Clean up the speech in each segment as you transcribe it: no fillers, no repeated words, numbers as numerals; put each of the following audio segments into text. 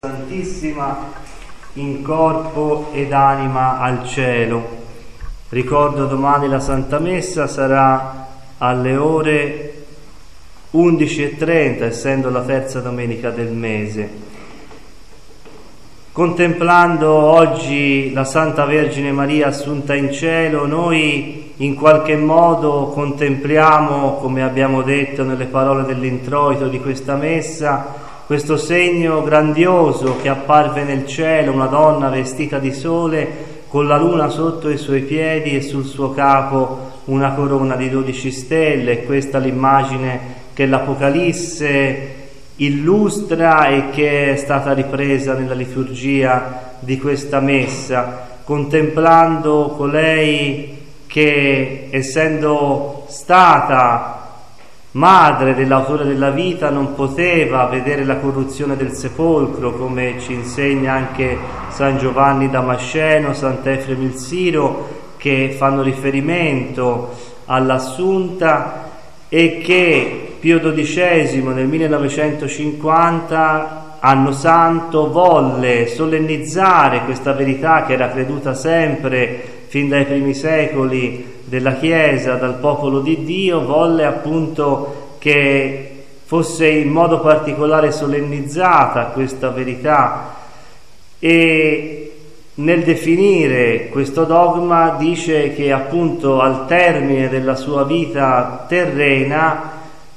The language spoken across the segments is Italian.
Santissima in corpo ed anima al cielo. Ricordo domani la Santa Messa sarà alle ore 11:30, essendo la terza domenica del mese. Contemplando oggi la Santa Vergine Maria assunta in cielo, noi in qualche modo contempliamo, come abbiamo detto nelle parole dell'introito di questa messa, questo segno grandioso che apparve nel cielo, una donna vestita di sole con la luna sotto i suoi piedi e sul suo capo una corona di 12 stelle. Questa è l'immagine che l'Apocalisse illustra e che è stata ripresa nella liturgia di questa messa, contemplando colei che, essendo stata madre dell'autore della vita, non poteva vedere la corruzione del sepolcro, come ci insegna anche San Giovanni Damasceno, Sant'Efremo il Siro, che fanno riferimento all'Assunta, e che Pio XII nel 1950, anno santo, volle solennizzare questa verità che era creduta sempre fin dai primi secoli della Chiesa, dal popolo di Dio. Volle appunto che fosse in modo particolare solennizzata questa verità, e nel definire questo dogma dice che appunto al termine della sua vita terrena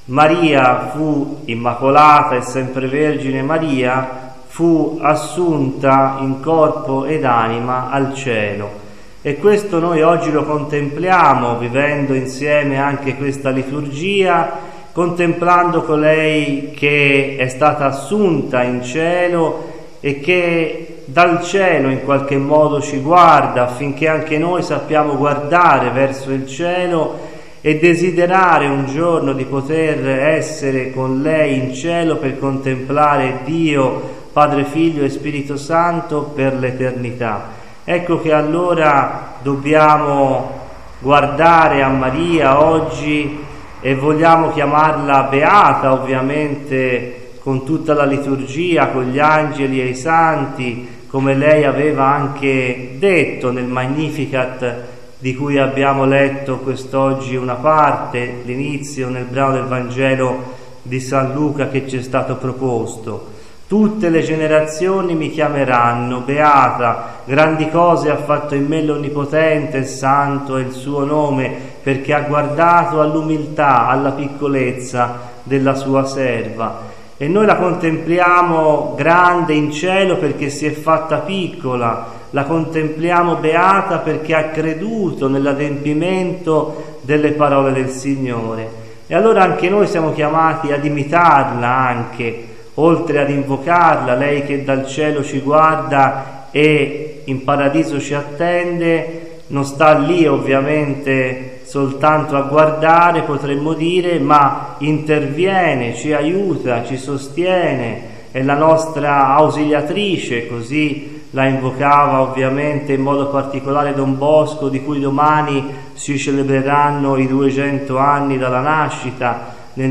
Maria fu immacolata e sempre Vergine Maria, fu assunta in corpo ed anima al cielo. E questo noi oggi lo contempliamo, vivendo insieme anche questa liturgia, contemplando colei che è stata assunta in cielo e che dal cielo in qualche modo ci guarda, affinché anche noi sappiamo guardare verso il cielo e desiderare un giorno di poter essere con lei in cielo per contemplare Dio, Padre, Figlio e Spirito Santo per l'eternità. Ecco che allora dobbiamo guardare a Maria oggi e vogliamo chiamarla beata, ovviamente con tutta la liturgia, con gli angeli e i santi, come lei aveva anche detto nel Magnificat di cui abbiamo letto quest'oggi una parte, l'inizio nel brano del Vangelo di San Luca che ci è stato proposto. Tutte le generazioni mi chiameranno beata, grandi cose ha fatto in me l'Onnipotente, il Santo è il suo nome, perché ha guardato all'umiltà, alla piccolezza della sua serva. E noi la contempliamo grande in cielo perché si è fatta piccola, la contempliamo beata perché ha creduto nell'adempimento delle parole del Signore. E allora anche noi siamo chiamati ad imitarla anche, oltre ad invocarla, lei che dal cielo ci guarda e in paradiso ci attende, non sta lì ovviamente soltanto a guardare, potremmo dire, ma interviene, ci aiuta, ci sostiene, è la nostra ausiliatrice, così la invocava ovviamente in modo particolare Don Bosco, di cui domani si celebreranno i 200 anni dalla nascita nel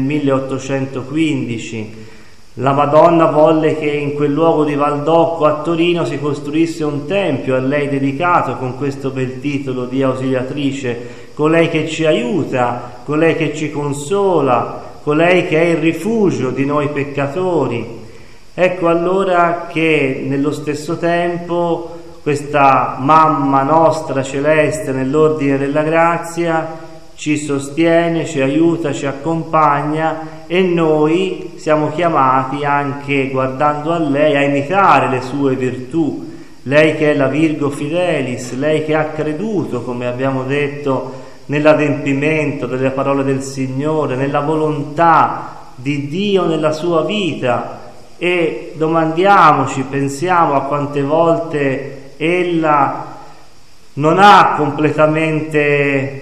1815. La Madonna volle che in quel luogo di Valdocco a Torino si costruisse un tempio a lei dedicato con questo bel titolo di ausiliatrice, colei che ci aiuta, colei che ci consola, colei che è il rifugio di noi peccatori. Ecco allora che nello stesso tempo questa mamma nostra celeste nell'ordine della grazia ci sostiene, ci aiuta, ci accompagna, e noi siamo chiamati anche, guardando a lei, a imitare le sue virtù. Lei che è la Virgo Fidelis, lei che ha creduto, come abbiamo detto, nell'adempimento delle parole del Signore, nella volontà di Dio nella sua vita. E domandiamoci, pensiamo a quante volte ella non ha completamente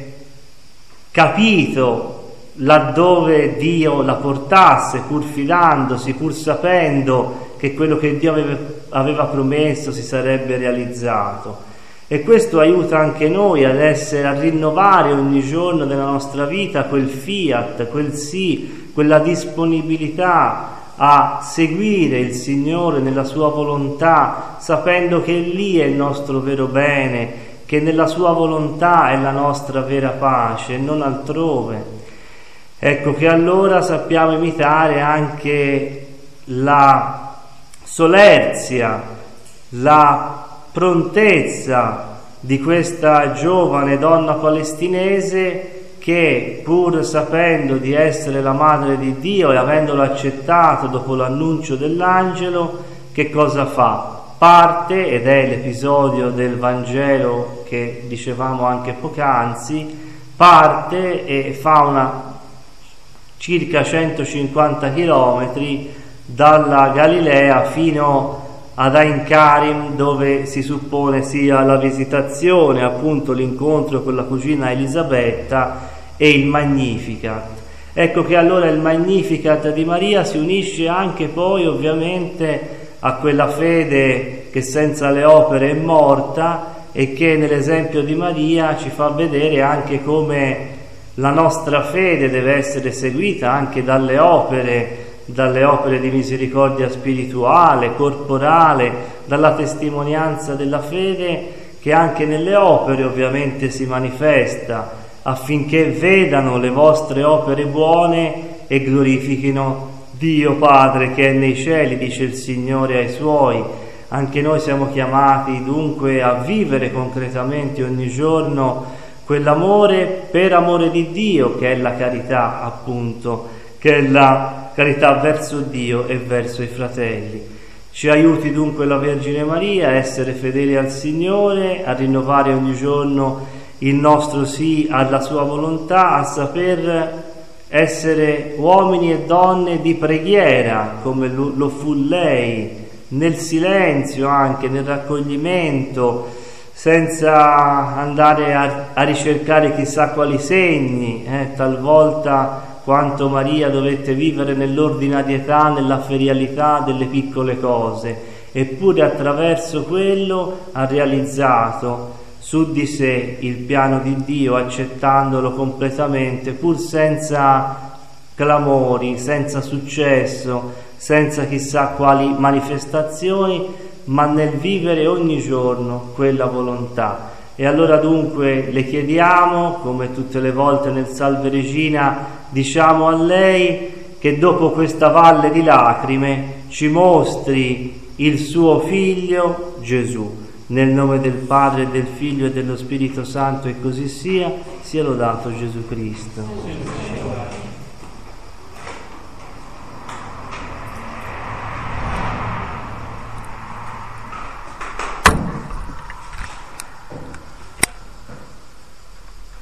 capito laddove Dio la portasse, pur fidandosi, pur sapendo che quello che Dio aveva promesso si sarebbe realizzato. E questo aiuta anche noi a rinnovare ogni giorno della nostra vita quel fiat, quel sì, quella disponibilità a seguire il Signore nella sua volontà, sapendo che lì è il nostro vero bene, che nella sua volontà è la nostra vera pace, non altrove. Ecco che allora sappiamo imitare anche la solerzia, la prontezza di questa giovane donna palestinese che, pur sapendo di essere la madre di Dio e avendolo accettato dopo l'annuncio dell'angelo, che cosa fa? Parte, ed è l'episodio del Vangelo che dicevamo anche poc'anzi, parte e fa una circa 150 chilometri dalla Galilea fino ad Ain Karim, dove si suppone sia la visitazione, appunto l'incontro con la cugina Elisabetta e il Magnificat. Ecco che allora il Magnificat di Maria si unisce anche poi ovviamente a quella fede che senza le opere è morta e che nell'esempio di Maria ci fa vedere anche come la nostra fede deve essere seguita anche dalle opere di misericordia spirituale, corporale, dalla testimonianza della fede che anche nelle opere ovviamente si manifesta, affinché vedano le vostre opere buone e glorifichino Dio Padre che è nei cieli, dice il Signore ai Suoi. Anche noi siamo chiamati dunque a vivere concretamente ogni giorno quell'amore per amore di Dio, che è la carità, appunto, che è la carità verso Dio e verso i fratelli. Ci aiuti dunque la Vergine Maria a essere fedeli al Signore, a rinnovare ogni giorno il nostro sì alla sua volontà, a saper essere uomini e donne di preghiera, come lo fu lei, nel silenzio anche, nel raccoglimento, senza andare a ricercare chissà quali segni, talvolta quanto Maria dovette vivere nell'ordinarietà, nella ferialità delle piccole cose, eppure attraverso quello ha realizzato su di sé il piano di Dio, accettandolo completamente, pur senza clamori, senza successo, senza chissà quali manifestazioni, ma nel vivere ogni giorno quella volontà. E allora dunque le chiediamo, come tutte le volte nel Salve Regina, diciamo a lei che dopo questa valle di lacrime ci mostri il suo Figlio Gesù. Nel nome del Padre, del Figlio e dello Spirito Santo, e così sia lodato Gesù Cristo.